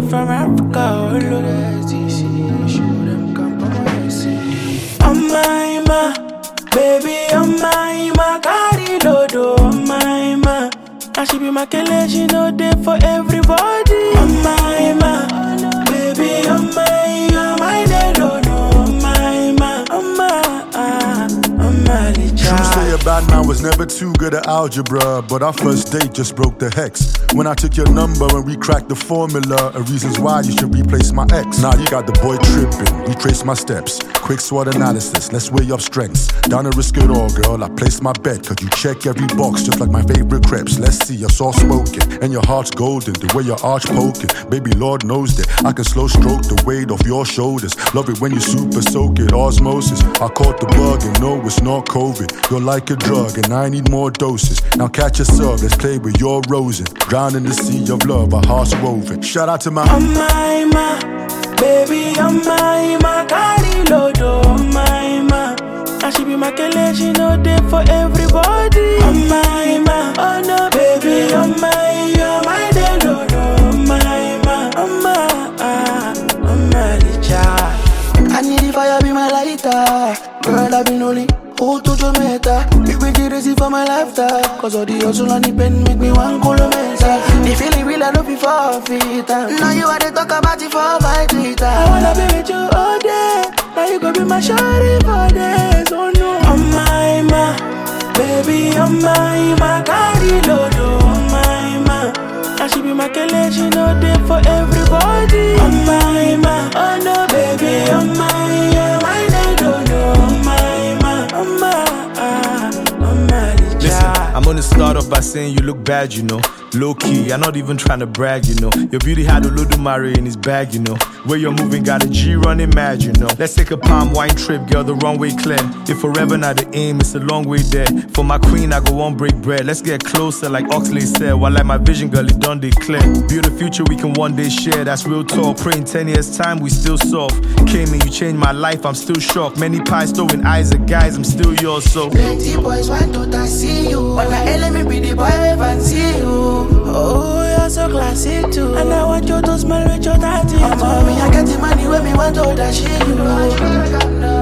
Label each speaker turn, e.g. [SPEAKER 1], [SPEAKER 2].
[SPEAKER 1] from Africa, oh look at STC. Show them come from STC. Oh my ma, baby, oh my ma, carry lodo, oh my ma. I should be my killer, she know day for everybody. Oh my ma, baby, oh my lodo, oh my ma, oh my
[SPEAKER 2] True say a bad man was never too good at algebra, but our first date just broke the hex. When I took your number and we cracked the formula of reasons why you should replace my ex. Now you got the boy tripping, retrace my steps. Quick SWOT analysis, let's weigh up strengths. Down to risk it all, girl, I placed my bet. Cause you check every box just like my favorite crepes. Let's see, you're soft spoken and your heart's golden. The way your arch poking, baby, Lord knows that I can slow stroke the weight off your shoulders. Love it when you super soak it, osmosis. I caught the bug and no, it's not COVID. You're like a drug and I need more doses. Now catch yourself, let's play with your rosing. Drown in the sea of love, our hearts woven. Shout out to my
[SPEAKER 1] oh my ma, baby, oh my ma, carry lodo, oh my ma. I should be my killer, she know day for everybody. Oh my ma, oh no, baby, oh my lodo, oh my ma, oh my licha.
[SPEAKER 3] I need the fire, be my lighter. Girl, I've been only who to Jamaica. You been the reason for my lifestyle. Cause all the hustle and the pen make me one colomesa. The feeling real, I know before feet. Now you are the talk about it for my Twitter. I wanna be with you all day. Now you gon' be my shawty for days. Oh no.
[SPEAKER 1] Oh my ma, baby, oh my ma, carry lodo, oh my ma. I should be my killer, she know day for everybody. Oh my ma, oh no, baby, oh my lodo, oh my ma, oh my
[SPEAKER 4] Listen, I'm gonna start off by saying you look bad, you know. Low key, I'm not even trying to brag, you know. Your beauty had a Olodumare in his bag, you know. Where you're moving got a G running mad, you know. Let's take a palm wine trip, girl, the wrong way clear. If forever not the aim, it's a long way there. For my queen, I go one break bread. Let's get closer, like Oxley said. While like my vision, girl, it done declare. Build a future we can one day share, that's real talk. Praying 10 years time, we still soft. Came in, you changed my life, I'm still shocked. Many pies throwing eyes at guys, I'm still yours, so.
[SPEAKER 3] Plenty boys want to see you. But I let me be the boy fancy you.
[SPEAKER 1] oh, you're so classy too. And I want you to smell with your daddy.
[SPEAKER 3] Mommy, I got the money when me want to dash you.